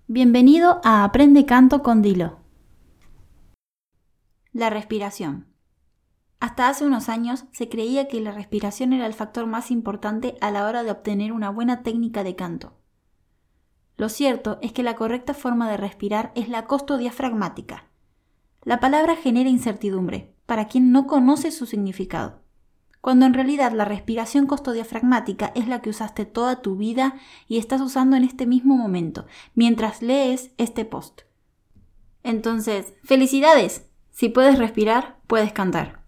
Bienvenido a Aprende Canto con Dilo. La respiración. Hasta hace unos años se creía que la respiración era el factor más importante a la hora de obtener una buena técnica de canto. Lo cierto es que la correcta forma de respirar es la costodiafragmática. La palabra genera incertidumbre para quien no conoce su significado, cuando en realidad la respiración costodiafragmática es la que usaste toda tu vida y estás usando en este mismo momento, mientras lees este post. Entonces, ¡felicidades! Si puedes respirar, puedes cantar.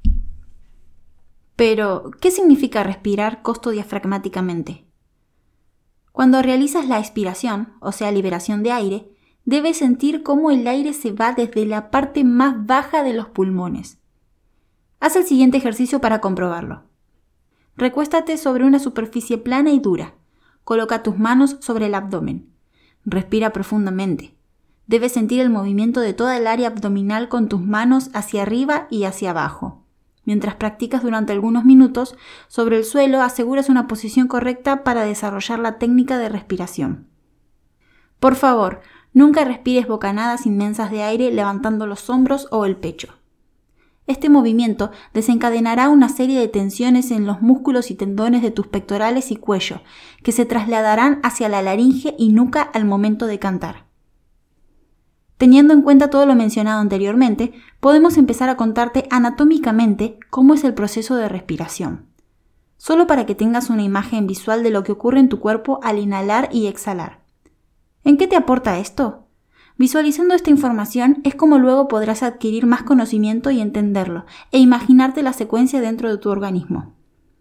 Pero, ¿qué significa respirar costodiafragmáticamente? Cuando realizas la expiración, o sea, liberación de aire, debes sentir cómo el aire se va desde la parte más baja de los pulmones. Haz el siguiente ejercicio para comprobarlo. Recuéstate sobre una superficie plana y dura. Coloca tus manos sobre el abdomen. Respira profundamente. Debes sentir el movimiento de toda el área abdominal con tus manos hacia arriba y hacia abajo. Mientras practicas durante algunos minutos, sobre el suelo aseguras una posición correcta para desarrollar la técnica de respiración. Por favor, nunca respires bocanadas inmensas de aire levantando los hombros o el pecho. Este movimiento desencadenará una serie de tensiones en los músculos y tendones de tus pectorales y cuello, que se trasladarán hacia la laringe y nuca al momento de cantar. Teniendo en cuenta todo lo mencionado anteriormente, podemos empezar a contarte anatómicamente cómo es el proceso de respiración, solo para que tengas una imagen visual de lo que ocurre en tu cuerpo al inhalar y exhalar. ¿En qué te aporta esto? Visualizando esta información es como luego podrás adquirir más conocimiento y entenderlo, e imaginarte la secuencia dentro de tu organismo.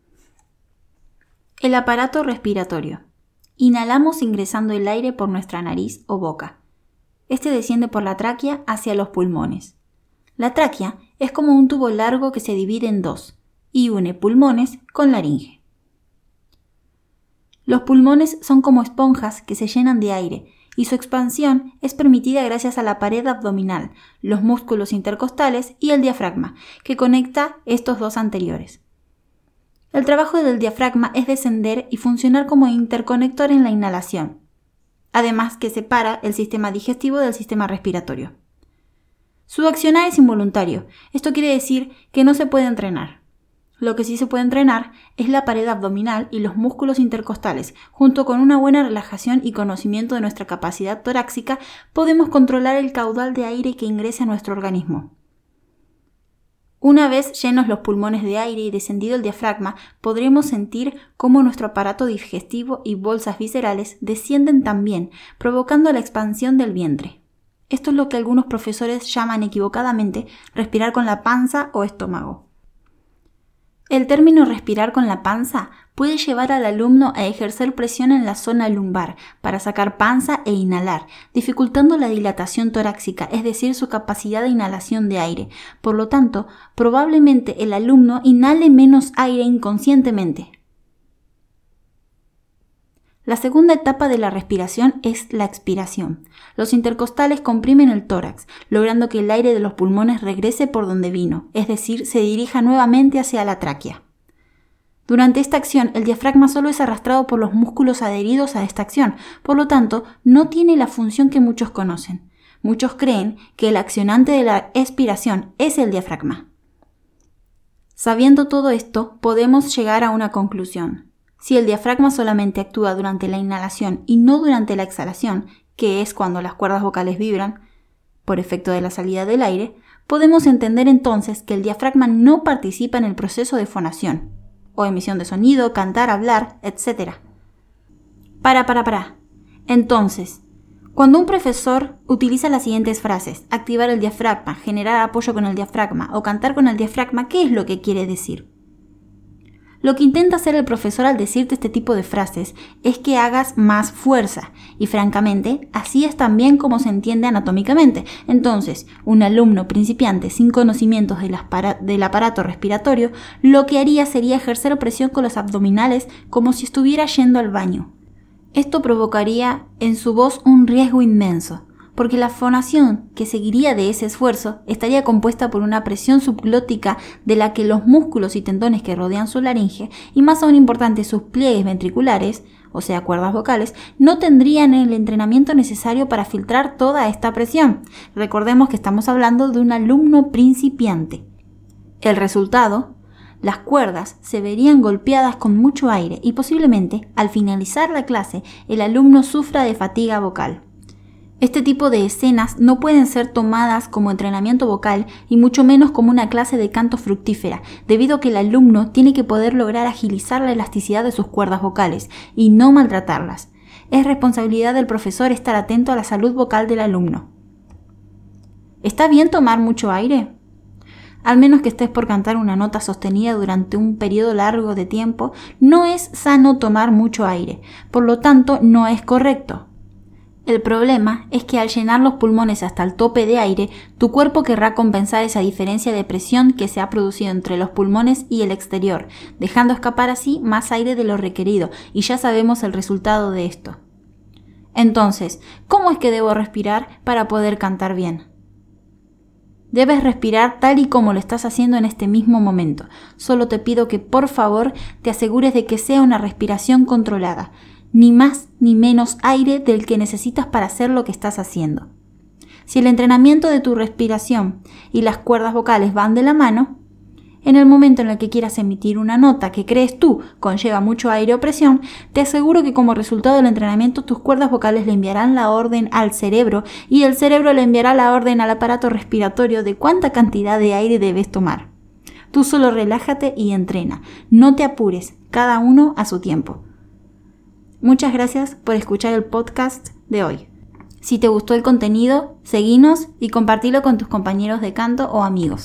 El aparato respiratorio. Inhalamos ingresando el aire por nuestra nariz o boca. Este desciende por la tráquea hacia los pulmones. La tráquea es como un tubo largo que se divide en dos y une pulmones con laringe. Los pulmones son como esponjas que se llenan de aire, y su expansión es permitida gracias a la pared abdominal, los músculos intercostales y el diafragma, que conecta estos dos anteriores. El trabajo del diafragma es descender y funcionar como interconector en la inhalación, además que separa el sistema digestivo del sistema respiratorio. Su accionar es involuntario, esto quiere decir que no se puede entrenar. Lo que sí se puede entrenar es la pared abdominal y los músculos intercostales. Junto con una buena relajación y conocimiento de nuestra capacidad torácica, podemos controlar el caudal de aire que ingrese a nuestro organismo. Una vez llenos los pulmones de aire y descendido el diafragma, podremos sentir cómo nuestro aparato digestivo y bolsas viscerales descienden también, provocando la expansión del vientre. Esto es lo que algunos profesores llaman equivocadamente respirar con la panza o estómago. El término respirar con la panza puede llevar al alumno a ejercer presión en la zona lumbar para sacar panza e inhalar, dificultando la dilatación torácica, es decir, su capacidad de inhalación de aire. Por lo tanto, probablemente el alumno inhale menos aire inconscientemente. La segunda etapa de la respiración es la expiración. Los intercostales comprimen el tórax, logrando que el aire de los pulmones regrese por donde vino, es decir, se dirija nuevamente hacia la tráquea. Durante esta acción, el diafragma solo es arrastrado por los músculos adheridos a esta acción, por lo tanto, no tiene la función que muchos conocen. Muchos creen que el accionante de la expiración es el diafragma. Sabiendo todo esto, podemos llegar a una conclusión. Si el diafragma solamente actúa durante la inhalación y no durante la exhalación, que es cuando las cuerdas vocales vibran, por efecto de la salida del aire, podemos entender entonces que el diafragma no participa en el proceso de fonación, o emisión de sonido, cantar, hablar, etc. Para. Entonces, cuando un profesor utiliza las siguientes frases, activar el diafragma, generar apoyo con el diafragma o cantar con el diafragma, ¿qué es lo que quiere decir? Lo que intenta hacer el profesor al decirte este tipo de frases es que hagas más fuerza y francamente así es también como se entiende anatómicamente. Entonces, un alumno principiante sin conocimientos del aparato respiratorio lo que haría sería ejercer presión con los abdominales como si estuviera yendo al baño. Esto provocaría en su voz un riesgo inmenso, porque la fonación que seguiría de ese esfuerzo estaría compuesta por una presión subglótica de la que los músculos y tendones que rodean su laringe, y más aún importante sus pliegues ventriculares, o sea, cuerdas vocales, no tendrían el entrenamiento necesario para filtrar toda esta presión. Recordemos que estamos hablando de un alumno principiante. El resultado, las cuerdas se verían golpeadas con mucho aire y posiblemente, al finalizar la clase, el alumno sufra de fatiga vocal. Este tipo de escenas no pueden ser tomadas como entrenamiento vocal y mucho menos como una clase de canto fructífera, debido a que el alumno tiene que poder lograr agilizar la elasticidad de sus cuerdas vocales y no maltratarlas. Es responsabilidad del profesor estar atento a la salud vocal del alumno. ¿Está bien tomar mucho aire? Al menos que estés por cantar una nota sostenida durante un periodo largo de tiempo, no es sano tomar mucho aire, por lo tanto no es correcto. El problema es que al llenar los pulmones hasta el tope de aire, tu cuerpo querrá compensar esa diferencia de presión que se ha producido entre los pulmones y el exterior, dejando escapar así más aire de lo requerido, y ya sabemos el resultado de esto. Entonces, ¿cómo es que debo respirar para poder cantar bien? Debes respirar tal y como lo estás haciendo en este mismo momento. Solo te pido que por favor te asegures de que sea una respiración controlada. Ni más ni menos aire del que necesitas para hacer lo que estás haciendo. Si el entrenamiento de tu respiración y las cuerdas vocales van de la mano, en el momento en el que quieras emitir una nota que crees tú conlleva mucho aire o presión, te aseguro que como resultado del entrenamiento tus cuerdas vocales le enviarán la orden al cerebro y el cerebro le enviará la orden al aparato respiratorio de cuánta cantidad de aire debes tomar. Tú solo relájate y entrena, no te apures, cada uno a su tiempo. Muchas gracias por escuchar el podcast de hoy. Si te gustó el contenido, seguinos y compartilo con tus compañeros de canto o amigos.